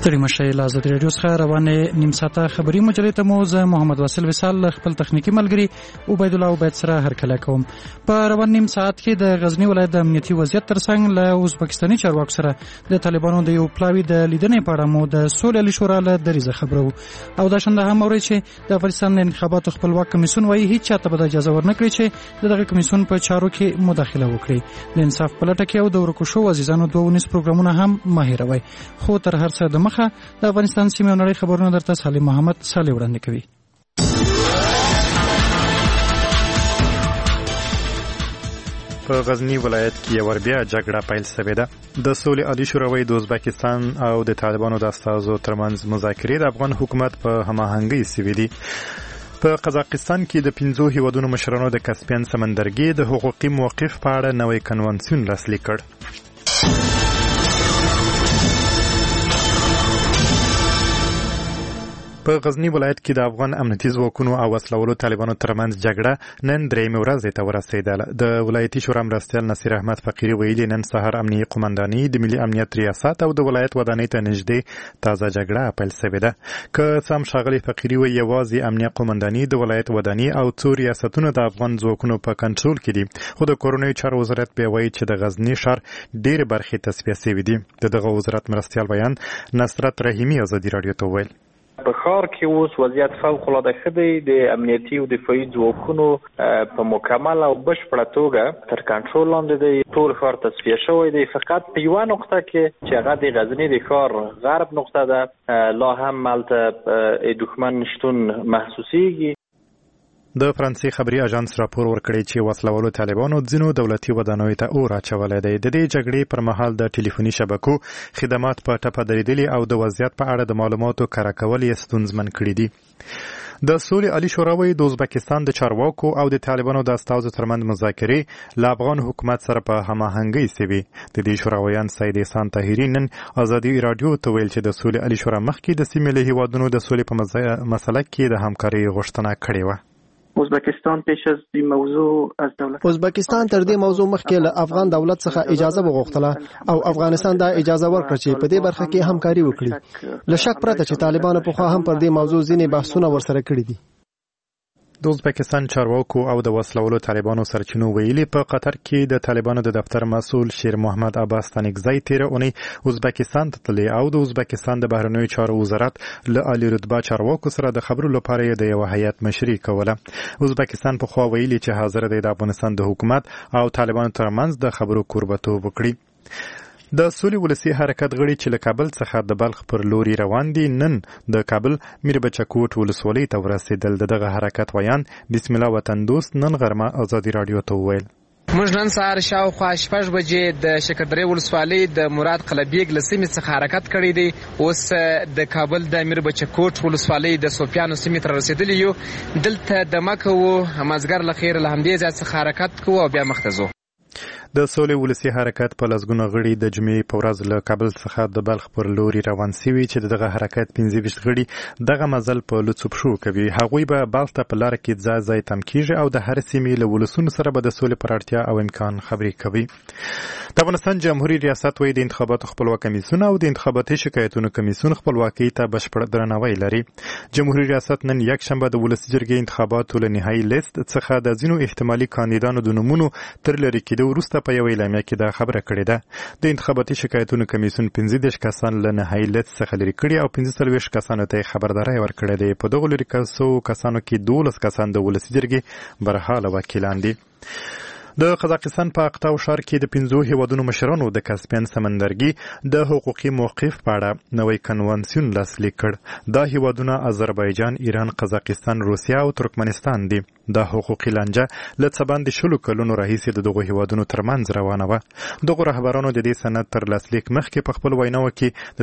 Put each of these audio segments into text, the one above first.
ستړي مشئ له ازادي راډیو څخه روانې نیم ساعته خبري مجلې ته مو زه محمد واصل وصال خپل تخنیکي ملګري عبید الله عبید سره هرکله کوم. په روان نیم ساعت کې د غزنی ولایت د امنیتي وضعیت ترڅنګ له ازبکستاني چارواکو سره د طالبانو د یو پلاوي د لیدنې په اړه مو د سولې عالي شورا له دریځه خبرو او دا شنده هم اوري چې د افغانستان د انتخاباتو خپلواک کمیسیون وايي هیڅ چاته به اجازه ورنکړي چې دغه کمیسیون په چارو کې مداخله وکړي. د انصاف په لټه کې او د ورکو شو عزیزانو دوه ونیس پروګرامونه هم ماهروي. خو تر هر څه د مخه د افغانستان سیمې او نړۍ خبرونه درته سالم محمد صالح وړاندې کوي. په غزنی ولایت کې یو بیا جګړه پیل شوې ده. د سولې عالي شورا د ازبکستان او د طالبانو د استازو ترمنځ مذاکرې د افغان حکومت په هماهنګۍ شوې دي. په قزاقستان کې د 15 هیوادونو مشرانو د کاسپین سمندرګي د حقوقي موقف په اړه نوې کنوانسیون لاسلیک کړ. په غزنی ولایت کې د افغان امنیتي ځواکونو او وسلوالو طالبانو ترمنځ جګړه نن درېیمه ورځ ته ورسېدله. د ولایتي شورا مرستیال نصیر احمد فقیری ویلي نن سهار امنیتي قومنداني د ملي امنیت ریاست او د ولایت ودانۍ ته نږدې تازه جګړه پیل شوې ده. که سم ښاغلی فقیری وایي یوازې امنیت قومنداني د ولایت ودانۍ او څو ریاستونه د افغان ځواکونو په کنټرول کې دي، خو د کورنیو چارو وزارت بیا وایي چې د غزنی ښار ډېرې برخې تصفیه شوې دي. د دغه وزارت مرستیال بیان نصرت رحیمي ازادي راډیو ته وویل په ښار کې اوس وضعیت فوق العاده ښه دی. د امنیتي او دفاعي ځواکونو په مکمل او بشپړه توګه تر کنټرول لاندې دی. ټول ښار تصفیه شوی دی. فقط په یوه نقطه کې چې هغه د غزنی د ښار غرب نقطه ده لا هم هلته دښمن شتون محسوسیږي. د فرانسې خبري اژانس راپور ورکړی چې وسلوالو طالبانو ځینو دولتي ودانیو ته اور اچولی دی. د دې جګړې پر مهال د ټلیفوني شبکو خدمات په ټپه درېدلي او د وضعیت په اړه د معلوماتو کره کول یې ستونزمن کړي دي. د سولې عالي شورا وايي د ازبکستان د چارواکو او د طالبانو د استازو ترمنځ مذاکرې له افغان حکومت سره په هماهنګۍ شوې. د دې شوراویان سید احسان طاهري نن ازادي راډیو ته ویل چې د سولې عالي شورا مخکې د سیمې له هیوادونو د سولې په مسله کې د همکارۍ غوښتنه کړې وه. ازبکستان پیش از این موضوع از دولت ازبکستان تر دې موضوع مخکې له افغان دولت څخه اجازه وغوښتله او افغانستان دا اجازه ورکړه چې په دې برخه کې همکاري وکړي. له شک پرته چې طالبانو په خوا هم پر دې موضوع ځینې بحثونه ورسره کړي دي. د ازبکستان چارواکو او د وسلوالو طالبانو سرچینو ویلي په قطر کې د طالبانو د دفتر مسؤل شیر محمد عباس تانکزی تیر اونۍ ازبکستان ته تللی او د ازبکستان د بهرنیو چارو وزارت له عالی رتبه چارواکو سره د خبرو لپاره د یو هیئت مشري کوله. ازبکستان په خوا ویلي چې حاضر دی د افغانستان د حکومت او طالبانو ترمنځ د خبرو کوربتوب وکړي. د سولې ولسي حرکت غړي چې له کابل څخه د بلخ پر لوري روان دي نن د کابل میربچکوټ ولسوالۍ ته ورسېدل. دغه حرکت ویان بسم الله وطن دوست نن غرمه ازادي راډیو ته وویل موږ نن سهار شاوخوا 6 بجې د شکردرې ولسوالۍ د مراد قلبیګ له سیمې څخه حرکت کړی دی. اوس د کابل د میربچکوټ ولسوالۍ د سوفیانو سیمې ته رسېدلی یو. دلته د مکه و مازګر له خیره له همدې ځای څخه حرکت کوو او بیا مخته ځو. د سولې ولسي حرکت په لسګونه غړي د جمعې په ورځ له کابل څخه د بلخ پر لوري روان شوي چې دغه حرکت 15 غړي دغه مزل په لڅو پښو کوي. هغوی به بلخ ته په لاره کې ځای ځای تم کیږي او د هر سیمې له ولسونو سره به د سولې پر اړتیا او امکان خبرې کوي. د افغانستان جمهوریت ریاست وايي د انتخاباتو خپلواک کمیسیون او د انتخاباتي شکایتونو کمیسیون خپلواکۍ ته بشپړ درناوی لري. جمهوریت ریاست نن یکشنبه د ولسي جرګې انتخاباتو له نهایي لیست څخه د ځینو احتمالي کاندیدانو د نومونو تر لرې کېدو وروسته په یو اعلامیه کې دا خبره کړې ده. د انتخاباتي شکایتونو کمیسیون 15 کسان له نهایي لیست څخه لرې کړي او 45 کسانو ته خبرداری ورکړې ده. په دغه لرې کسانو کې 12 کسان د ولسي جرګې برحاله وکیلان دي. د قزاقستان په اقتاو ښار کې د 15 هیوادونو مشرانو د کاسپین سمندرګي د حقوقي موقف په اړه نوی کنوانسیون لاسلیک کړ. دا هیوادونه آذربایجان، ایران، قزاقستان، روسیه او ترکمنستان دي. د حقوقي لانجه له څه باندې 20 کلونو راهیسې د دغو هیوادونو ترمنځ روانه وه. دغو رهبرانو د دې سند تر لاسلیک مخکې په خپل ویناو کې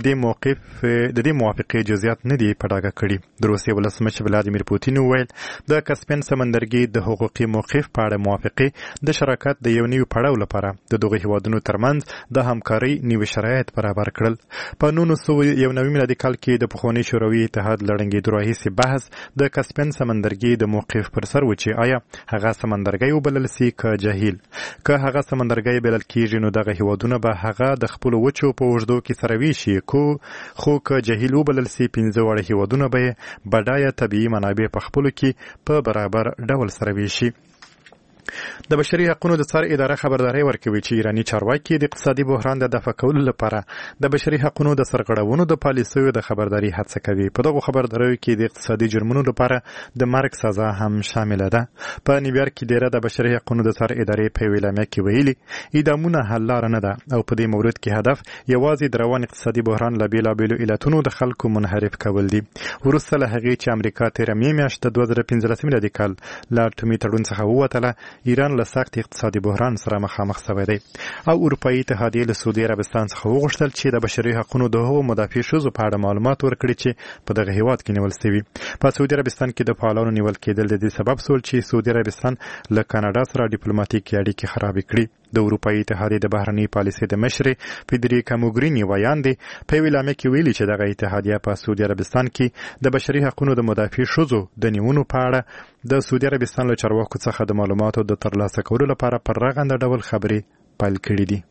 د دې موافقې جزئیات نه دي په ډاګه کړي. د روسیې ولسمشر ولادیمیر پوتین وویل د کاسپین سمندرګي د حقوقي موقف په اړه موافقې د شراکت د یو نوي پړاو لپاره د دغو هیوادونو ترمنځ د همکارۍ نوي شرایط برابر کړل. په 1991 میلادي کال کې د پخواني شوروي اتحاد له ړنګېدو راهیسې بحث د کاسپین سمندرګي د موقف پر سر و چې آیا هغه سمندرګي وبلل سي که جهیل. که هغه سمندرګي بلل کیږي نو دغه هیوادونه به هغه د خپل وچو په اوږدو کې سره ویشي، خو که جهیل وبلل سي 15 وړ هیوادونه به بډایه طبیعي منابع په خپل کې په برابر ډول سره ویشي. د بشري حقوقو د څار اداره خبرداري ورکوي چې ایرانی چارواکي د اقتصادي بحران د دفع کولو لپاره د بشري حقوقو د سرغړونو د پالیسیو د خبرداري هڅه کوي. په دغه خبرداري کې د اقتصادي جرمونو لپاره د مرګ سزا هم شامل ده. په نیویارک کې د بشري حقوقو د څار ادارې په ویلامه کې ویلي اعدامونه حل لار نه ده او په دې مورد کې هدف یوازې د روان اقتصادي بحران له بیلابیلو علتونو د خلکو منحرف کول دي. وروسته له هغې چې امریکا تیر میاشت د 2015 میلادي کال له اټومي تړون څخه ووتله، ایران له سخت اقتصادي بحران سره مخامخ شوی دی او اروپایي اتحادیه له سعودي عربستان څخه وغوښتل چې د بشري حقوقو د هغو مدافع ښځو په اړه معلومات ورکړي چې په دغه هیواد کې نیول شوي. په سعودي عربستان کې د فعالانو نیول کېدل د دې سبب شول چې سعودي عربستان له کاناډا سره ډیپلوماټیکي اړیکې خرابې کړي. د اروپایي اتحادیې د بهرنۍ پالیسۍ د مشرې فیدریکا موګریني وایاندې په ویلامه کې ویلي چې دغه اتحادیه په سعودي عربستان کې د بشري حقوقو د مدافع ښځو د نیونو په اړه د سعودي عربستان له چارواکو څخه د معلوماتو د ترلاسه کولو لپاره پر رغنده ډول خبرې پیل کړې دي.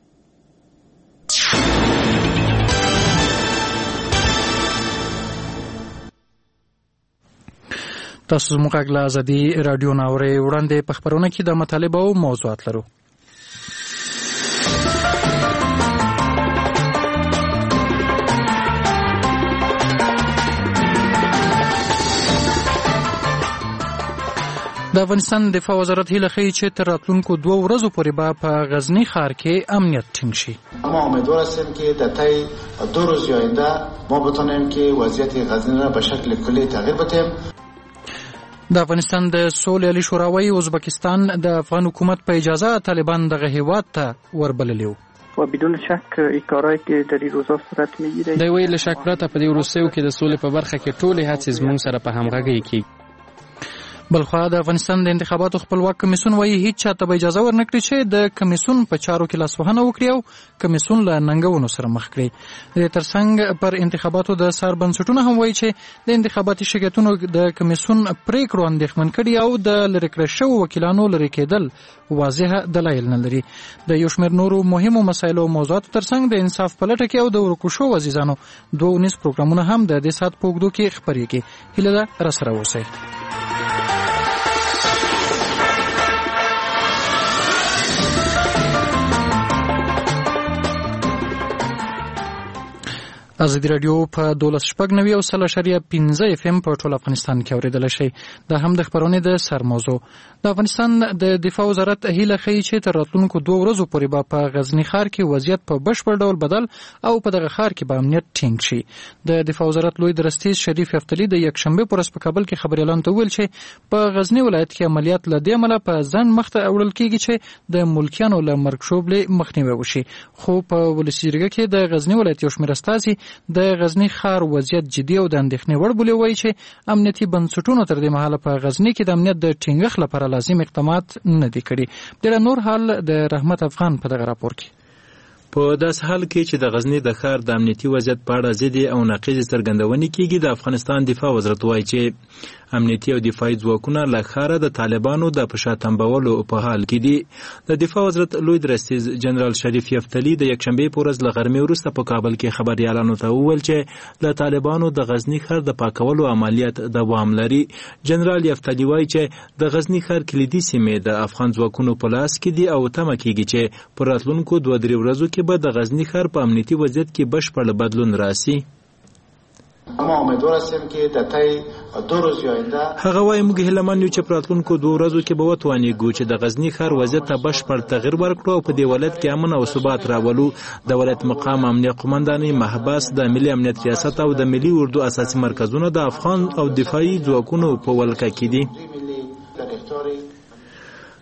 تاسو زموږ غږ له ازادي راډیو نه اورئ. وړاندې په خبرونه کې د مطالب او موضوعات لرو. د افغانستان دفاع وزارت هیله ښیي چې تر راتلونکو 2 ورځو پورې به په غزني ښار کې امنیت ټینګ شي. ما امیدوار هستیم که در طی 2 روز آینده ما بتوانیم که وضعیت غزنی را به شکل کلی تغییر بدیم. د افغانستان د سولې عالی شورا وايي ازبکستان د افغان حکومت په اجازه طالبان دغه هیواد ته وربللی و. و بدون شک کارهایی که در این روزها صورت میگیره د ویل شک پرته په دې وروستیو کې د سولې په برخه کې ټولې هڅې زموږ سره په همغږۍ کې. بلخوا د افغانستان د انتخاباتو خپلواک کمیسیون وايي هیڅ چاته به اجازه ورنکړي چې د کمیسیون په چارو کې لاسوهنه وکړي او کمیسیون له ننګونو سره مخ کړي. د ترڅنګ پر انتخاباتو د سار بنسټونو هم وايي چې د انتخاباتي شرکتونو د کمیسیون پریکړو اندېښمن کړي او د لری کړه شو وکیلانو لری کېدل واضح دلایل نه لري. د یو شمېر نورو مهمو مسایلو او موضوعاتو ترڅنګ د انصاف پلټه کې او د ورکو شو عزیزانو 2 پروګرامونه هم د دې سات په اوږدو کې خپرېږي. هیله ده راسره اوسئ. ازادي رادیو په 12.95 FM په ټول افغانستان کې اوریدل شي. دا هم د خبرونې د سر موضوع. د افغانستان د دفاع وزارت هیله ښیي چې تر راتلونکو 2 ورځو پورې به په غزنی ښار کې وضعیت په بشپړ ډول بدل او په دغه ښار کې به امنیت ټینګ شي. د دفاع وزارت لوی درستیز شریف یفتلی د یکشنبه پر ورځ په کابل کې خبري اعلان ته ویل چې په غزنی ولایت کې عملیات لدې عمله په ځان مخته اورل کېږي چې د ملکیانو له مرګ شوبلې مخنیوي وشي. خو په ولسی جرګه کې د غزنی ولایت یو شمېر استازي د غزنی ښار وضعیت جدي او د اندېښنې وړ بولي، وایي چې امنیتي بنسټونو تر دې مهاله په غزنی کې د امنیت د ټینګښت لپاره لازم اقدامات نه دي کړي. ډېر نور حال د رحمت افغان په دغه راپور کې. په داس حال کې چې د غزنی د ښار د امنیتي وضعیت په اړه ضد او ناقض څرګندونې کیږي، د افغانستان دفاع وزارت وایي چې امنیتي او دفاعي ځواکونه له ښاره د طالبانو د پشاتنبولو په حال کې دي. د دفاع وزارت لوی درستیز جنرال شریف یفتلی د یکشنبه په ورځ له غرمې وروسته په کابل کې خبريالانو ته وویل چې د طالبانو د غزنی ښار د پاکولو عملیات دوام لري. جنرال یفتلی وایي چې د غزنی ښار کلیدي سیمې د افغان ځواکونو په لاس کې دي او تمه کیږي چې پر راتلونکو 2-3 ورځو کې به د غزنی ښار په امنیتي وضعیت کې بشپړ بدلون راسي. ما امیدوار هستیم که در طی 2 روز آینده هغه وايي موږ هیلهمن یو چې په راتلونکو 2 ورځو کې به وتوانیږو چې د غزنی ښار وضعیت ته بشپړ تغییر ورکړو او په دې ولایت کې امن او ثبات راولو. د ولایت مقام امنیه قومندانۍ محبس د ملي امنیت ریاست او د ملي اردو اساسي مرکزونه د افغان او دفاعي ځواکونو په ولکه کې دي.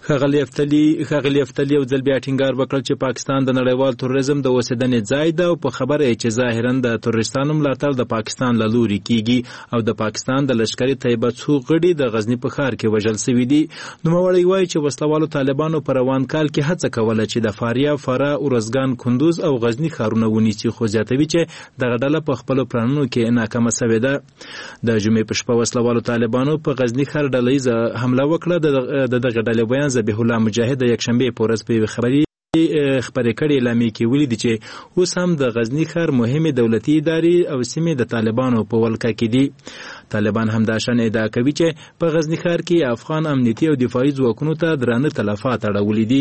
ښاغلي افتالي یو ځل بیا ټینګار وکړ چې پاکستان د نړیوال تروریزم د اوسېدنې ځای ده او په خبره یې چې ظاهرا د تروریستانو ملاتړ د پاکستان له لوري کیږي او د پاکستان د لشکري طیبه څو غړي د غزني په ښار کې وژل سوي دي. نوموړی وایي چې وسلوالو طالبانو په روان کال کې هڅه کوله چې د فاریاب، فراه، ارزګان، کندوز او غزني ښارونه ونیسي، خو زیاتوي چې دغه ډله په خپلو پلانونو کې ناکامه سوې ده. د جمعې په شپه وسلوالو طالبانو په غزني ښار ډله ییزه حمله وکړه. د دغه ډلې بیان ذبیح الله مجاهد د یکشنبې په ورځ په یوې خبرې کړې اعلامیې کې ولیدي چې اوس هم د غزني ښار مهمې دولتي ادارې او سیمې د طالبانو په ولکه کې دي. طالبان هم دا شان ادعا کوي چې په غزني ښار کې افغان امنیتي او دفاعي ځواکونو ته درانه تلفات اړولي دي.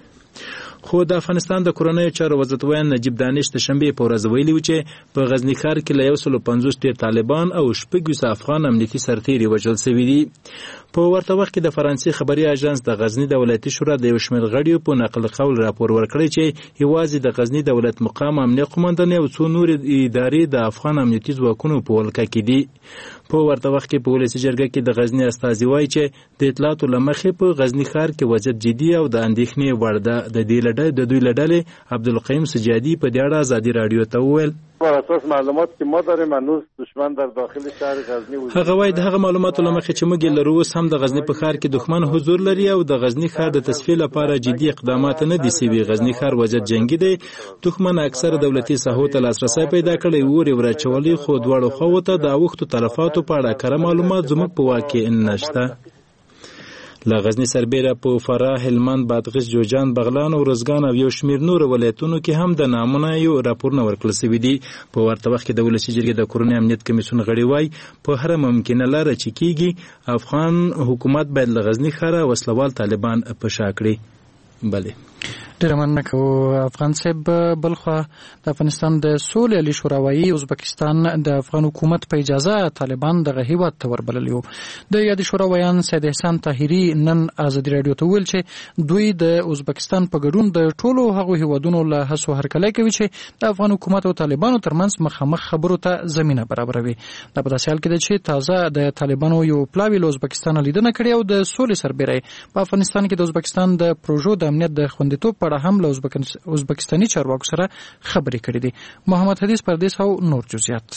خو د افغانستان د کورنیو چارو وزارت ویان نجیب دانش د شنبې په ورځ ویلي و چې په غزني ښار کې له 150 طالبان او 6 افغان امنیتي سرتیري وژل شوي دي. په ورته وخت کې د فرانسې خبري اژانس د غزني د ولایتي شورا د یو شمېر غړیو په نقل قول راپور ورکړی چې یوازې د غزني د ولایت مقام امنیه قومندانۍ او څو نور ادارې د افغان امنیتي ځواکونو په ولکه کې دي. په ورته وخت کې په ولسي جرګه کې د غزني استازي وایي چې د اطلاعاتو له مخې په غزني ښار کې وضعیت جدي او د اندېښنې وړ ده. د دوی له ډلې عبدالقیوم سجادي په دې اړه ازادي راډیو ته وویل بر اساس معلومات که ما داریم هنوز دشمن در داخل شهر غزنی وجود هغه وایي د هغه معلوماتو له مخې چې موږ لرو اوس هم د غزني په ښار کې دښمن حضور لري او د غزني ښار د تصفیې لپاره جدي اقدامات نه دي سوي. غزني ښار وضعیت جنګي دی. دښمن اکثر دولتي ساحو ته لاسرسی پیدا کړی اور یې وراچولی، خو دواړو خواو ته د اوښتو تلفاتو په اړه کره معلومات زموږ په واک کې نشته. له غزني سربیره په فراه، هلمند، بادغیس، جوزجان، بغلان او ارزګان او یو شمېر نور ولایتونو کې هم د نامونه یو راپورونه ورکړل شوي دي. په ورته وخت کې د ولسي جرګې د کورنۍ امنیت کمیسیون غړي وایي په هره ممکنه لاره چې کیږي افغان حکومت باید له غزني ښاره وسلوال طالبان په شا کړي. بله ډیره مننه کوو افغان صاحب. بلخوا د افغانستان د سولې عالی شورا وایي ازبکستان د افغان حکومت په اجازه طالبان دغه هیواد ته وربللي وو. د یادې شورا ویان سید احسان طاهري نن ازادي راډیو ته ویل چې دوی د ازبکستان په ګډون د ټولو هغو هیوادونو له هڅو هرکلی کوي چې د افغان حکومت او طالبانو ترمنځ مخامخ خبرو ته زمینه برابروي. دا په داسې حال کې ده چې تازه د طالبانو یو پلاوی له ازبکستان لیدنه کړې او د سولې سربیره په افغانستان کې د ازبکستان د پروژو د امنیت د خوندیتوب په اړه هم له ازبکستاني چارواکو سره خبرې کړې دي. محمد حدیث پردیس او نور جزئیات.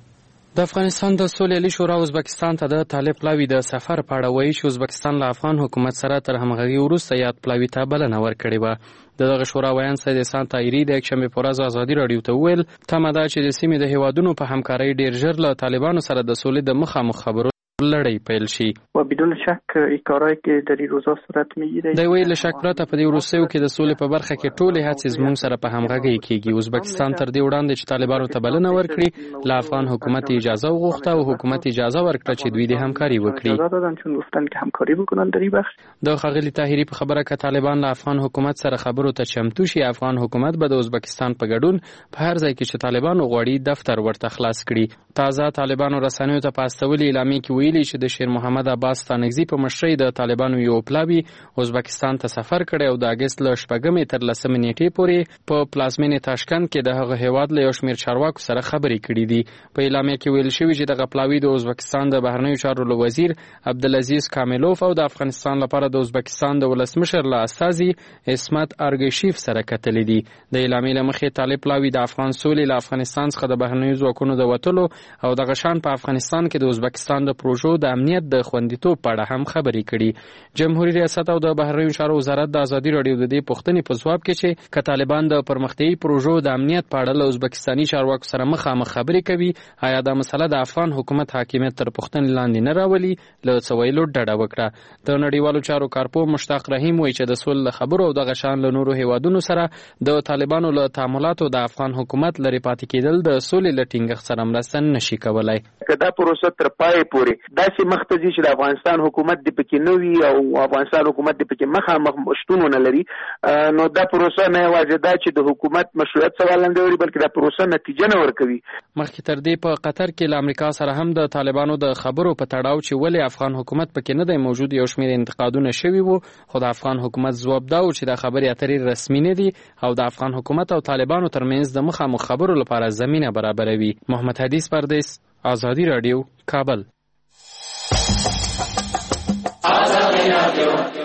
د افغانستان د سولې عالی شورا ازبکستان ته د طالب پلاوی د سفر په اړه وایي چې ازبکستان له افغان حکومت سره تر همغږي وروسته یاد پلاوی ته بلنه ورکړې وه. دغه شورا ویان سید احسان طاهري د یکشنبې په ورځ ازادي راډیو ته وویل تمه ده چې د سیمې د هیوادونو په همکارۍ ډیر ژر له طالبانو سره د سولې د مخامخ خبرو لړۍ پیل شي. و بدون شک این کارهایی که در این روزها صورت میگیره دی ویل شک پرته په دې وروستیو کې د سولې په برخه کې ټولې هڅې زموږ سره په همغږۍ کېږي. ازبکستان تر دې وړاندې چې طالبانو ته بلنه ورکړي له افغان حکومت اجازه وغوښته او حکومت اجازه ورکړه چې دوی د همکاري وکړي. چون گفتن که همکاری بکنن در این بخش. د ښاغلي طاهري په خبره کې طالبان له افغان حکومت سره خبرو ته چمتو شي. افغان حکومت به د ازبکستان په ګډون په هر ځای کې چې طالبانو غواړي دفتر ورته خلاص کړي. تازه طالبانو رسنیو ته په استولې اعلامیه کې ویلي چې د شیر محمد عباس ستانکزي په مشرۍ د طالبانو یو پلاوی ازبکستان ته سفر کړی او د اګست له 8 تر 10 نیټې پورې په پلازمینې تاشکند کې د هغه هیواد له یو شمېر چارواکو سره خبرې کړې دي. په اعلامیه کې ویل شوی چې دغه پلاوی د ازبکستان د بهرنیو چارو وزیر عبدالعزیز کاملوف او د افغانستان لپاره د ازبکستان د ولسمشر له استازي اسمت ارګشیف سره کتلې دي. د اعلامیې له مخې طالب پلاوی د افغان سولې له افغانستان څخه د بهرنیو ځواکونو د وتلو او د غشان په افغانستان کې د ازبکستان د پروژو د امنیت د خوندیتوب په اړه هم خبرې کړي. جمهوریت ریاست او د بهرنیو چارو وزارت د ازادي راډیو د دې پوښتنې په ځواب کې چې که طالبان د پرمختیایي پروژو د امنیت په اړه له ازبکستاني چارواکو سره مخامخ خبرې کوي آیا دا مسله د افغان حکومت حاکمیت تر پوښتنې لاندې نه راولي، له څه ویلو ډډه وکړه. د نړیوالو چارو کارپو مشتاق رحیم وایي چې د سولې خبرو او د غشان له نورو هیوادونو سره د طالبانو له تعاملاتو د افغان حکومت لري پاتې کېدل د سولې له ټینګښت سره مرسته نشي کولای. که دا پروسه تر پای پورې داسې مخته ځي چې د افغانستان حکومت د پکې نه وي او افغانستان حکومت د پکې مخامخ شتون ونه لري، نو دا پروسه نه یوازې دا چې د حکومت مشروعیت سوال نه لري بلکې دا پروسه نتیجه نه ورکوي. مخکې تر دې په قطر کې له امریکا سره هم د طالبانو د خبرو په تړاو چې ولې افغان حکومت پکې نه دی موجود یو شمېر انتقادونه شوي وو، خو د افغان حکومت ځواب دا و چې دا خبرې اترې رسمي نه دي او د افغان حکومت او طالبانو ترمنځ د مخامخ خبرو لپاره زمینه برابروي. محمد حدیث پردیس، آزادی رادیو، کابل.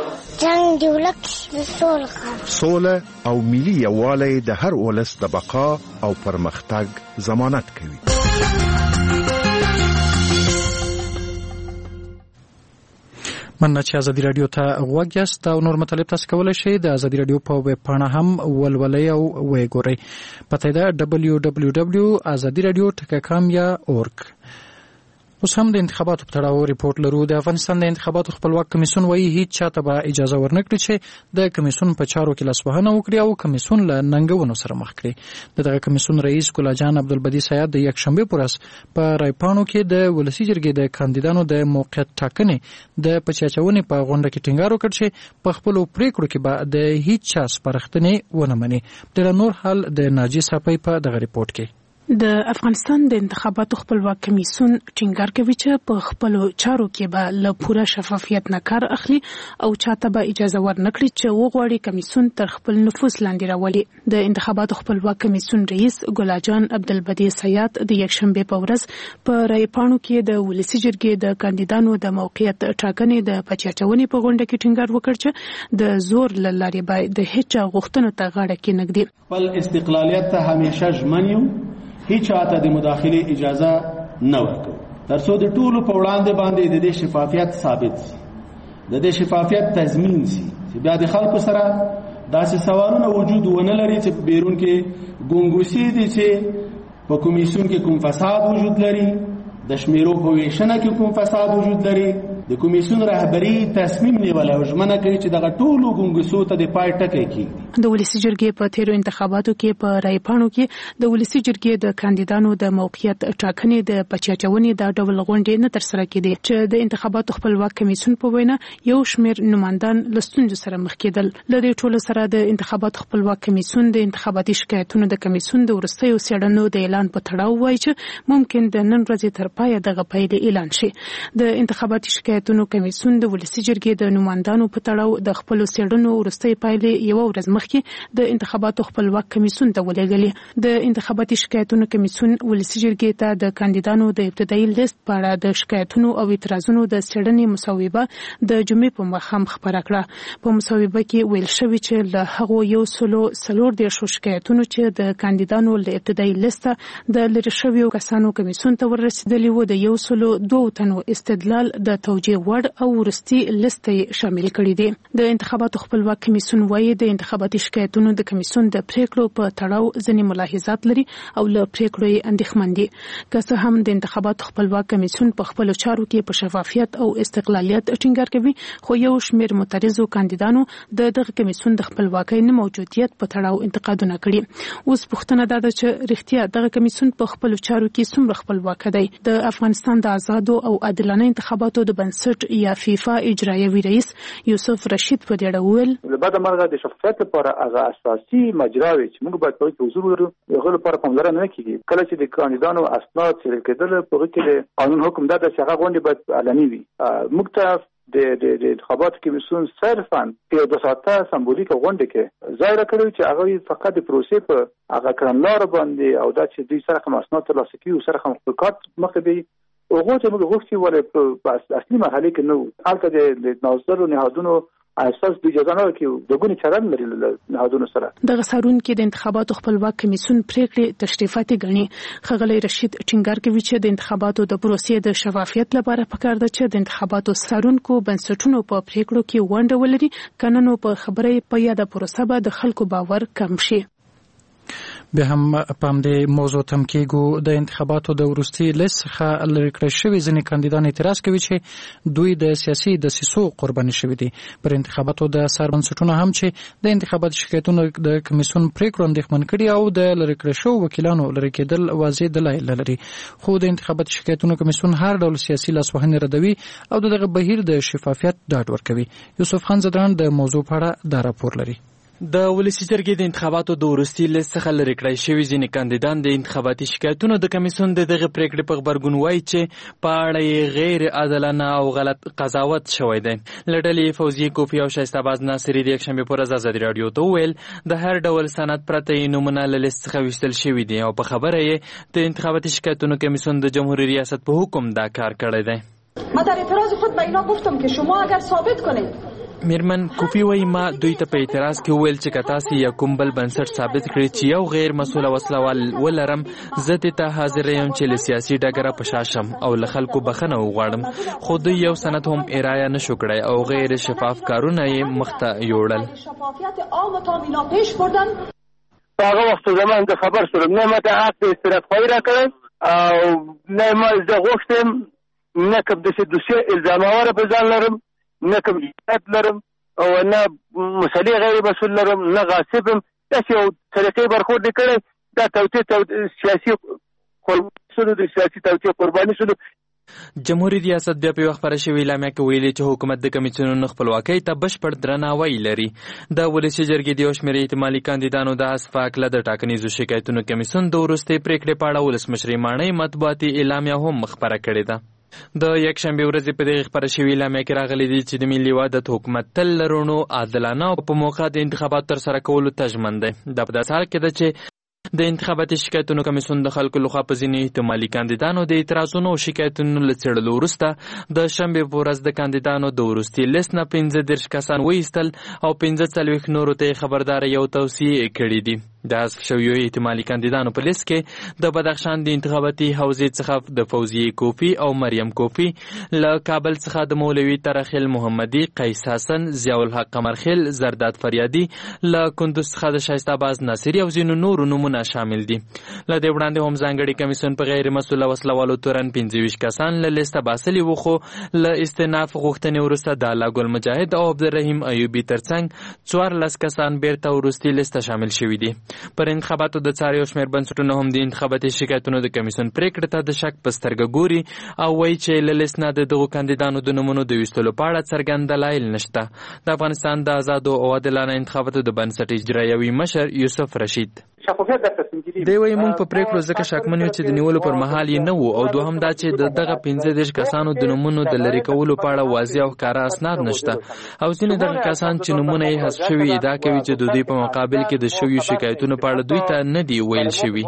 جنگ دی ولک سوله او ملي یووالی د هر ولس د بقا او پرمختګ ضمانت کوي. مننه چې ازادي رادیو ته غوږ یاست او نور مطالب تاسو کولی شئ د ازادي رادیو په ویب پاڼه هم ولولئ او ویې ګورئ. پته یې ده www.azadiradio.com یا org. اوس هم د انتخاباتو په تړاو ریپورت لرو. د افغانستان د انتخاباتو خپلواک کمیسیون وایي هیڅ چاته به اجازه ورنکړي چې د کمیسیون په چارو کې لاسوهنه وکړي او کمیسیون له ننګونو سره مخ کړي. دغه کمیسیون رئیس ګلاجان عبدالبدی سیاد د یکشنبه په ورځ په رایپاڼو کې د ولسي جرګې د کاندیدانو د موقعیت ټاکنې د پچاچونې په غونډه کې ټینګار وکړ چې په خپلو پریکړو کې به د هیڅ چا سپارښتنې ونه مني. د نور حال د ناجی صافی په دغه ریپورت کې. د افغانستان د انتخاباتو خپلواک کمیسیون ټینګار کوي چې په خپل چارو کې به له پوره شفافیت نه کار اخلي او چاته به اجازه ورنکړي چې وغواړي کمیسیون تر خپل نفوذ لاندې راولي. د انتخاباتو خپلواک کمیسیون رئیس ګلاجان عبدالبدی سیاد د یکشنبه په ورځ په رایپاڼو کې د ولسي جرګې د کاندیدانو د موقعیت ټاکنې د پچاچونې په غونډه کې ټینګار وکړ چې د زور له لارې باید د هیڅ غوښتنو ته غاړه کېنږدي. خپل استقلالیت ته همیشه ژمن یو، هیڅ چاته د مداخله اجازه نه ورکوي ترڅو د ټولو په وړاندې باندې د دې شفافیت ثابت شي، د دې شفافیت تضمین شي چې بیا د خلکو سره داسې سوالونه وجود ونه لري چې بیرون کې ګونګوسي دي چې په کمیسیون کې کوم فساد وجود لري، د شمیرو په ویشنه کې کوم فساد وجود لري. د کمیسیون رهبری تصمیم نیول او ژمنه کوي چې دغه ټولو ګونګوسو ته د پای ټکی کیږي. د ولسي جرګې په تیرو انتخاباتو کې په رایپاڼو کې د ولسي جرګې د کاندیدانو د موقعیت ټاکنې د پچاچونې د ډول غونډې نه ترسره کېدې چې د انتخاباتو خپلواک کمیسیون په وینا یو شمېر نمائندان له ستونزو سره مخ کېدل. له دې ټولو سره د انتخاباتو خپلواک کمیسیون د انتخاباتي شکایتونو د کمیسیون د وروستیو څېړنو د اعلان په تړاو وایي چې ممکن د نن ورځې تر پایه دغه پایلې اعلان شي. د انتخاباتي شکایتونو کمیسیون د ولسي جرګې د نمائندانو په تړاو د خپل څېړنو وروستۍ پایلې یو ورځ مخکې د انتخاباتو خپلواک کمیسیون ته ولېږلې. د انتخاباتي شکایتونو کمیسیون ولسي جرګې ته د کاندیدانو د ابتدایي لیست په اړه د شکایتونو او اعتراضونو د څېړنې مصوبه د جمعې په ماښام خپره کړه. په مصوبه کې ویل شوی چې له هغو 140 شکایتونو چې د کاندیدانو له ابتدایي لیست د لرې شویو کسانو کمیسیون ته ورسېدلي وو د 102 تنو استدلال د توجیه وړ او ورستي لیست شامل کړي دي. د انتخاباتو خپلواک کمیسیون وایي د انتخاباتي شکایتونو د کمیسیون د پریکړو په تړاو ځینې ملاحظات لري او له پریکړو یې اندېښمن دي. که څه هم د انتخاباتو خپلواک کمیسیون په خپلو چارو کې په شفافیت او استقلالیت ټینګار کوي، خو یو شمېر معترضو کاندیدانو د دغه کمیسیون د خپلواکۍ نه موجودیت په تړاو انتقادونه کړي. اوس پوښتنه ده چې رښتیا دغه کمیسیون په خپلو چارو کې څومره خپلواک دی؟ د افغانستان د آزادو او عادلانه انتخاباتو د بنسټ یا فیفا اجرایوي رئیس یوسف رشید په دې اړه وویل لبعد مرغه د شفافیت لپاره هغه اساسي مجراوي چې موږ باید په حضور ولرو هغه لپاره پاملرنه نه کیږي. کله چې د کاندیدانو اسناد څېړل کېدل په هغه کې د قانون حکم ده چې هغه غونډې باید علني وي. موږ ته د انتخاباتو کمیسیون صرفاً په 2 ساعته سمبولیک غونډه کې ځای راکړی چې هغه فقط د پروسې په هغه کړنلار باندې او دا چې دوی سره کوم اسناد ترلاسه کوي او سره کوم خپلکات مخه دی هغه ته موږ غوښتي ولې په اصلي مرحله کې نو حالت د نوزر نهادونو اساس د اجازه نه کوي دغه چلن لري نهادونو سره. د غسارون کې د انتخاباتو خپلواک کمیسیون پریکړې تشریفات غني. خغلی رشید ټینګار کوي چې د انتخاباتو د پروسې د شفافیت لپاره پکار ده چې د انتخاباتو سارونکو بنسټونو په پریکړو کې ونډه ولري، کنه نو په خبرې په یاده پروسه به د خلکو باور کم شي. به هم پام دې موضوع تم کېږو. د انتخاباتو د وروستي لیست څخه لرې کړل شوي ځینې کاندیدان اعتراض کوي چې دوی د سیاسي دسیسو قرباني شوي دي. پر انتخاباتو د سر بنسټونه هم چې د انتخاباتي شکایتونو د کمیسیون پریکړو اندېښمن کړي او د لرې کړل شوو وکیلانو لرې کېدل واضح دلایل لري. خو د انتخاباتي شکایتونو کمیسیون هر ډول سیاسي لاسوهنې ردوي او دغه بهیر د شفافیت ډاډ ورکوي. یوسف خان زدران د موضوع په اړه دا راپور لري. د ولسي جرګې د انتخاباتو د وروستي لیست څخه لرې کړای شوي ځینې کاندیدان د انتخاباتي شکایتونو د کمیسیون د دغه پریکړې په غبرګون وایي چې په اړه یې غیر عادلانه او غلط قضاوت شوی دی. له ډلې فوزیه کوفی او شایسته باز ناصري د یکشنبې په ورځ ازادي راډیو ته وویل د هر ډول سند پرته یې نومونه له لیست څخه ویستل شوي دي او په خبره یې د انتخاباتي شکایتونو کمیسیون د جمهوری ریاست په حکم دا کار کړی دی. من در اعتراض خود به اینا گفتم که شما اگر ثابت کنید میرمن کوفی وایي ما دوی ته په اعتراض کې وویل چې که تاسې یا کوم بل بنسټ ثابت کړي چې یو غیر مسؤله وسله ولرم زه دې ته حاضر یم چې له سیاسي ډګره په شا شم او له خلکو بخښنه وغواړم، خو دوی یو سند هم ارایه نه شو کړی او غیر شفاف کارونه یې مخته یوړل. په هغه وخت زمان زه خبر شولم، نه ماته حق د استراحت خواهي راکړی او نه ما زه غوښتم نه کوم داسې دوسیه الزاماوره په ځان لرم، نه کوم جنایت لرم او نه مسلې غیر مسؤل لرم، نه غاصب یم. داسې یو طریقې برخورد یې کړی، دا توطیې سیاسي قرباني شولو، د سیاسي توطیې قرباني شولو. جمهوریت ریاست بیا په وخت خبره شوې اعلامیه کې ویلي چې حکومت د کمیسیونونو خپلواکۍ ته بشپړ درناوی لري. د ولسي جرګې د یو شمېر احتمالي کاندیدانو د حذف په هکله د ټاکنیزو شکایتونو کمیسیون د وروستۍ پرېکړې په اړه ولسمشرې ماڼۍ مطبوعاتي اعلامیه هم خپره کړې ده. د یکشنبې ورځې په دغه خبره شوې اعلامیه کې راغلي دي چې د ملي وحدت حکومت تل لرونو عادلانه او په موقع د انتخاباتو ترسره کولو ته ژمن دی. دا په داسې حال کې ده چې د انتخاباتي شکایتونو کمیسیون د خلکو لخوا په ځینې احتمالي کاندیدانو د اعتراضونو او شکایتونو له څېړلو وروسته د شنبې په ورځ د کاندیدانو د وروستي لیست نه 15 کسان وایستل او 45 نورو ته خبرداری او توصیې کړې دي. د حذف شویو احتمالي کاندیدانو په لیست کې د بدخشان د انتخاباتي حوزې څخه د فوزیه کوفی او مریم کوفی، له کابل څخه د مولوي ترخیل محمدي، قیس حسن، ضیاء الحق قمرخیل، زرداد فریادي، له کندوز څخه د شایسته باز ناصري او ځینو نورو نومونه شامل دي. له دې وړاندې هم ځانګړي کمیسیون په غیر مسؤله وسلوالو تورن 25 کسان له لیسته باسلي وو، خو له استئناف غوښتنې وروسته د الله ګل مجاهد او عبدالرحیم ایوبي ترڅنګ 14 کسان بیرته وروستي لیسته شامل شوي دي. پر انتخاباتو د څار یو شمېر بنسټونه هم د انتخاباتي شکایتونو د کمیسیون پرېکړې ته د شک په سترګه ګوري او وایي چې له لیست نه د دغو کاندیدانو د نومونو د ویستلو په اړه څرګند دلایل نشته. د افغانستان د آزادو او عادلانه انتخاباتو د بنسټ اجرایوي مشر یوسف رشید دی وایي موږ په پرېکړو ځکه شکمن یو چې د نیولو پر مهال یې نه وو، او دوهم دا چې د دغه 15 کسانو د نومونو د لرې کولو په اړه واضح او ښکاره اسناد نشته، او ځینې دغه کسان چې نومونه یې حذف شوي ادعا کوي چې د دوی په مقابل کې د شویو شکایتونو په اړه دوی ته نه دی ویل شوي.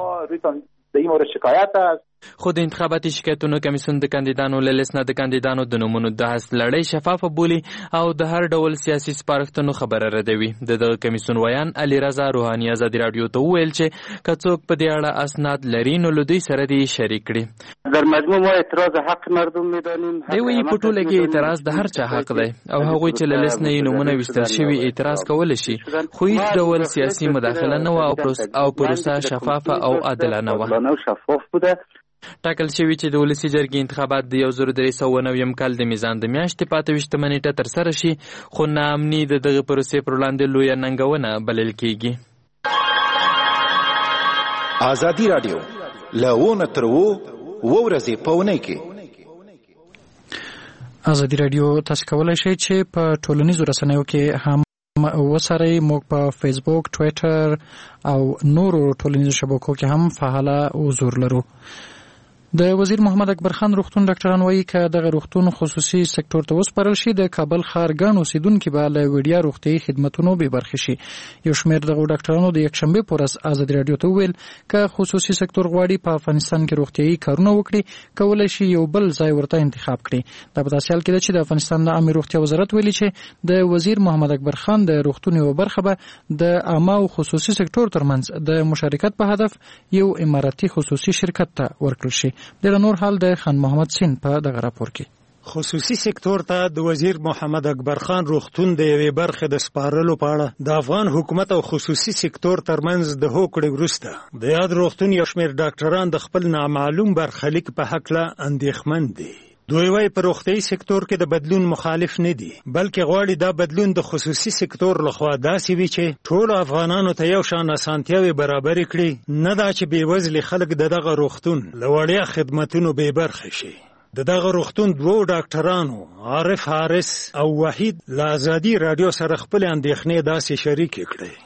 خو د انتخاباتي شکایتونو کمیسیون د کاندیدانو له لیست نه د کاندیدانو د نومونو د حذف لړۍ شفافه بولي او د هر ډول سیاسي سپارښتنو خبره ردوي. دغه کمیسیون ویان علي رضا روحاني ازادي راډیو ته وویل چې که څوک په دې اړه اسناد لري نو له دوی سره دې شریک کړي. در مجموع ما اعتراض حق مردم میدانیم. دی وایي په ټوله کې اعتراض د هر چا حق دی او هغوی چې له لیست نه یې نومونه ویستل شوي اعتراض کولی شي، خو هیڅ ډول سیاسي مداخله نه وه او پروسه شفافه او عادلانه وه. ټاکل شوي چې د ولسي جرګې انتخابات د 1390 کال د میزان د میاشتې 25 نیټه ترسره شي، خو ناامني د دغه پروسې پر وړاندې لویه ننګونه بلل کیږي. ازادي راډیو له تر ورځې په اونۍ کې ازادي راډیو تاسو کولای شئ چې په ټولنیزو رسنیو کې هم وسره موږ په فیسبوک، ټویټر او نورو ټولنیزو شبکو کې هم فعال حضور لرو. د وزیر محمد اکبر خان روغتون ډاکټران وایي چې دغه روغتون خصوصي سکتور ته وسپارل شي د کابل ښار ګڼ اوسیدونکي به له وړیا روغتیايي خدمتونو بې برخې شي. یو شمېر دغه ډاکټرانو د یکشنبې په ورځ ازادي راډیو ته وویل که خصوصي سکتور غواړي په افغانستان کې روغتیايي کارونه وکړي کولی شي یو بل ځای ورته انتخاب کړي. دا په داسې حال کې ده چې د افغانستان د عامه روغتیا وزارت ویلي چې د وزیر محمد اکبر خان د روغتون یوه برخه به د عامه او خصوصي سکتور ترمنځ د مشارکت په هدف یو اماراتي خصوصي شرکت ته ورکړل شي. د نور حال د خان محمد سین په دغه راپور کې خصوصي سکتور ته د وزیر محمد اکبر خان روغتون د یوې برخې د سپارلو په اړه د افغان حکومت او خصوصي سکتور ترمنځ د هوکړې وروسته د یاد روغتون یو شمېر ډاکټران د خپل نامعلوم برخلیک په هکله اندېښمن دي. دوی وايي په روغتیايي سکتور کې د بدلون مخالف نه دي، بلکې غواړي دا بدلون د خصوصي سکتور لخوا داسې وي چې ټولو افغانانو ته یو شان اسانتیاوې برابرې کړي، نه دا چې بېوزلي خلک د دغه روغتون له وړیا خدمتونو بې برخې شي. د دغه روغتون دوو ډاکټرانو عارف حارث او وحید له ازادي راډیو سره خپل اندېښنې داسې شریکې کړې.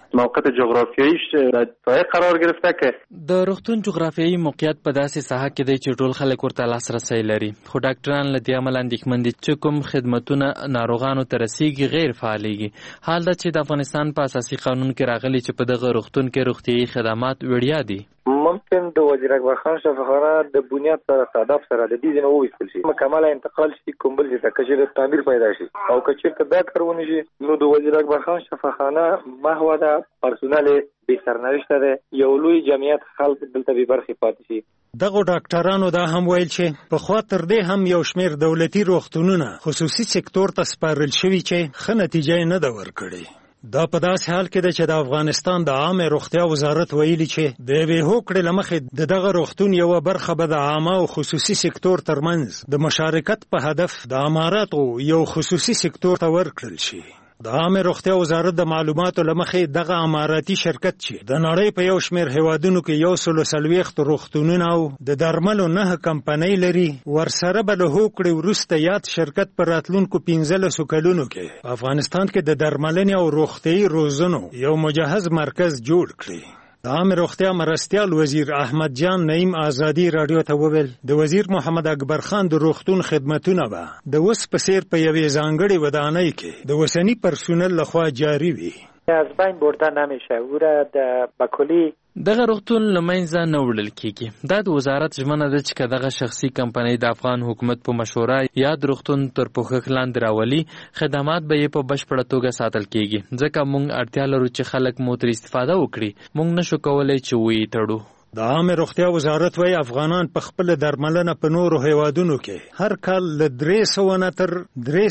موقعیت جغرافیاییش در قرار گرفته که د روغتون جغرافیایي موقعیت په داسې ساحه کې دی چې ټول خلک ورته لاسرسی لري، خو ډاکټران له دې امله اندېښمن دي چې کوم خدمتونه ناروغانو ته رسیږي غیر فعالېږي. حال دا چې د افغانستان په اساسي قانون کې راغلي چې په دغه روغتون کې روغتیایي خدمات وړیا دي. ممکن د وزیر اکبر خان شفاخانه د بنیاد سره صادف سره د دې نه وېستل شي، مکمل انتقال شي، کوم بل ځای ته کچې تعمیر پیدا شي او کچې ته دا کارونه شي، نو د وزیر اکبر خان شفاخانه محو ده پرسونل به سرنوشت ده، یو لوی جمعیت خلک دلته به برخه پاتې شي. دغه ډاکټرانو دا هم ویل چې په خوا تر دې هم یو شمېر دولتي روغتونونه خصوصي سکتور ته سپارل شوي چې ښه نتیجه نه ده ورکړې. دا په داسې حال کې ده چې د افغانستان د عامه روغتیا وزارت ویلي چې د یوې هوکړې له مخې د دغه روغتون یوه برخه به د عامه او خصوصي سکتور ترمنځ د مشارکت په هدف د اماراتو یو خصوصي سکتور ته ورکړل شي. د عامه روغتیا وزارت د معلوماتو له مخې دغه اماراتي شرکت چې د نړۍ په یو شمېر هیوادونو کې 140 روغتونونه او د درملو 9 کمپنۍ لري، ورسره به له هوکړې وروسته یاد شرکت په راتلونکو 15 کلونو کې افغانستان کې د درملنې او روغتیایي روزنو یو مجهز مرکز جوړ کړي. د عامه روغتیا مرستیال وزیر احمد جان نعیم آزادی رادیو ته وویل د وزیر محمد اکبر خان د روغتون خدمتونه به د اوس په څیر په یوې ځانګړې ودانۍ کې د وسني پرسونل لخوا جاري وي. از بین برده نمیشه او را به کلی دغه روغتون لمنځه نه وړل کیږي. دا د وزارت ژمنه ده چې دغه شخصي کمپنۍ د افغان حکومت په مشوره یاد روغتون تر پوښښ لاندې راولي، خدمات به یې په بشپړه توګه ساتل کیږي، ځکه موږ اړتیا لرو چې خلک مو ترې استفاده وکړي، موږ نشو کولی چې ویې تړو. د عامه روغتیا وزارت وايي افغانان په خپل درملنه په نورو هیوادونو کې هر کال له 300 نه تر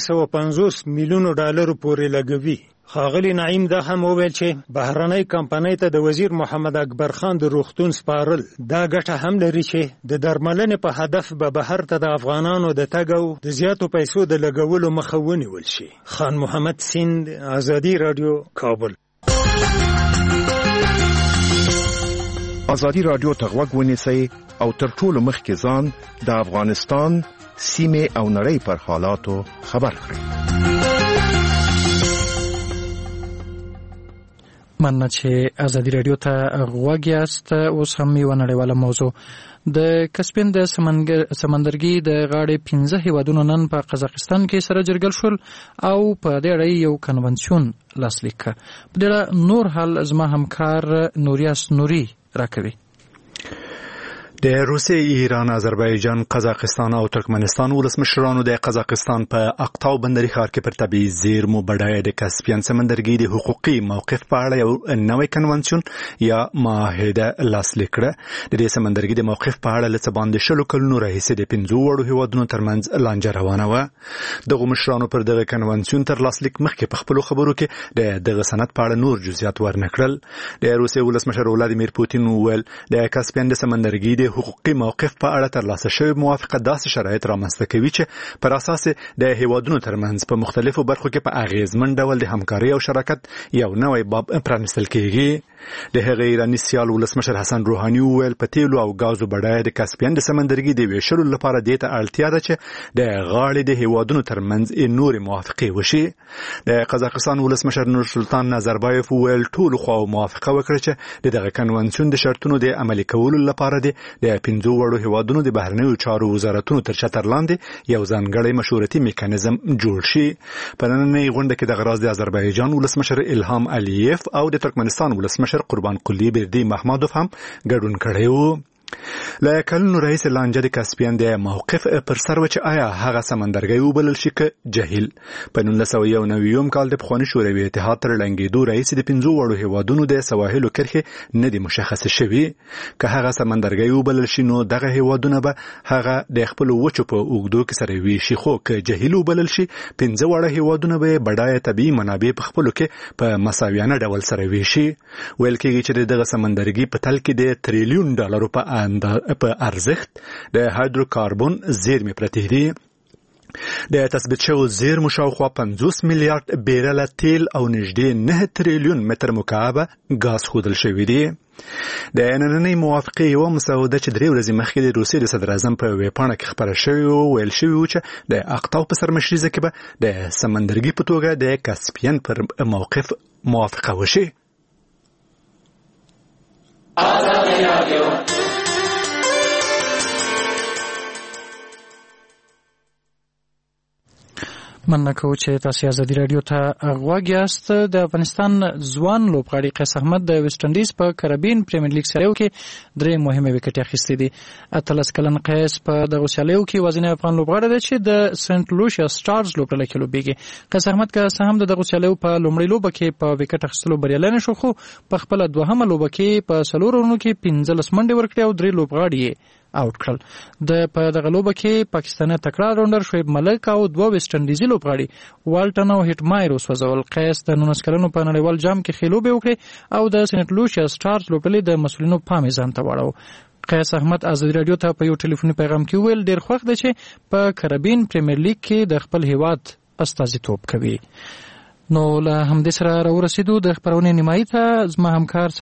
350 میلیونو ډالرو پورې لګوي. ښاغلي نعیم دا هم وویل چې بهرنۍ کمپنۍ ته د وزیر محمد اکبر خان د روغتون سپارل دا ګټه هم لري چې د درملنې په هدف به بهر ته د افغانانو د تګ او د زیاتو پیسو د لګولو مخه ونیول شي. خان محمد سیند، آزادی رادیو، کابل. آزادی رادیو ته غوږ ونیسئ او تر ټولو مخکې ځان د افغانستان سیمې او نړۍ پر حالاتو خبر کړئ. مننه چې آزادی رادیو ته غوږ یاست. اوس هم یوه نړیواله موضوع. د کسپین د سمندرګي د غاړې 15 هیوادونو نن په قزاقستان کې سره جرګل شول او په دې اړه یو کنونسیون لاسلیک کړ. په دې اړه نور حال زما همکار نوریاس نوري راکوي. د روسیې، ایران، آذربایجان، قزاقستان او ترکمنستان ولسمشرانو د قزاقستان په اقطاو بندري ښار کې پر طبیعي زیرمو بډایه د کسپین سمندرګي د حقوقي موقف په اړه یو نوی کنونسیون یا معاهده لاسلیک کړه. د دې سمندرګي د موقف په اړه له څه باندې 20 کلونو راهیسې د 5 وړو هیوادونو ترمنځ لانجه روانه وه. دغه مشرانو پر دغه کنونسیون تر لاسلیک مخکې په خپلو خبرو کې دغه سند په اړه نور جزئیات ورنکړل. د روسیې ولسمشر ولادیمیر پوتین وویل د کسپین د سمندرګي د حقوقي موقف په اړه ترلاسه شوی موافقه داسې شرایط رامنځته کوي چې پر اساس د هیوادونو ترمنځ په مختلفو برخو کې په اغیزمن ډول د همکارۍ او شراکت یو نوی باب پرانیستل کیږي. د هغه ایراني سیال ولسمشر حسن روحاني وویل په تیلو او غازو بډایه د کسپین د سمندرګي د ویشلو لپاره دې ته اړتیا ده چې د غاړې د هیوادونو ترمنځ نور موافقې وشي. د قزاقستان ولسمشر نورسلطان نظربایف وویل ټول خواو موافقه وکړه چې دغه کنونسیون د شرطونو د عملي کولو لپاره د 15 وړو هیوادونو د بهرنیو چارو وزارتونو تر چتر لاندې یو ځانګړی مشورتي میکانیزم جوړ شي. په نننۍ غونډه کې د غراز د آذربایجان ولسمشر الهام الیف او د ترکمنستان ولسمشر قربان قلی بردی محمدوف هم ګډون کړی وو. له کلونو راهیسې لانجه د کاسپین د موقف پر سر و چې آیا هغه سمندرګی وبلل شي که جهیل. په 1991 کال د پخواني شوروي اتحاد تر ړنګېدو راهیسې د 15 وړو هیوادونو د سواحلو کرښې نه دي مشخصې شوې. که هغه سمندرګی وبلل شي نو دغه هیوادونه به هغه د خپلو وچو په اوږدو کې سره ویشي، خو که جهیل وبلل شي 15 وړه هیوادونه به بډایه طبیعي منابع په خپلو کې په مساویانه ډول سره ویشي. ویل کېږي چې دغه سمندرګي په تل کې د تریلیون ډالرو په ارزښت د هایدروکاربون زیرمې پرتې دي. د تثبیت شوو زیرمو شاوخوا 50 میلیارډ بیرله تیل او نږدې 9 تریلیون متر مکعب ګاز ښودل شوي دي. د نننۍ موافقې یوه مسوده چې 3 ورځې مخکې د روسیې د صدر اعظم په ویبپاڼه کې خپره شوې وه ویل شوي وو چې د اقطاو په سرمشریزه کې به د سمندرګي په توګه د کاسپین پر موقف موافقه وشي. مننه کوم چې تاسو ازادي رادیو ته غوږ یاست. د افغانستان ځوان لوبغاړي قیس احمد د ویسټ انډیز په کربین پریمیر لیګ سیالیو کې 3 مهمه وکټې اخیستې دي. 13 کلن قیس په دغه سیالیو کې وزنی افغان لوبغاړی دی چې د سنت لوشیا سټارز لوبډله کې لوبېږي. قیس احمد که څه هم دغه سیالیو په لومړۍ لوبه کې په وکټ اخیستلو بریالی نه شو، خو په خپل دوهمه لوبه کې په 4 راوندونو کې 15 منډې ورکړې او 3 لوبغاړي آوټ کړل. د په دغه لوبه کې پاکستاني تکړه راونډر شعیب ملک او 2 ویسټ انډیزي لوبغاړي والټن او هټ مایر وسوځول. قیس د 19 کلنو په نړیوال جام کې خېلوبې وکړې او د سنت لوشیا سټارز لوبډلې د مسؤلینو پام یې ځان ته واړاوه. قیس احمد ازادي رادیو ته په یو ټلیفوني پیغام کې ویل ډېر خوښ دی چې په کربین پریمیر لیګ کې د خپل هیواد استازیتوب کوي. نو له همدې سره راورسېدو د خبرونې نیمایي ته. زما همکار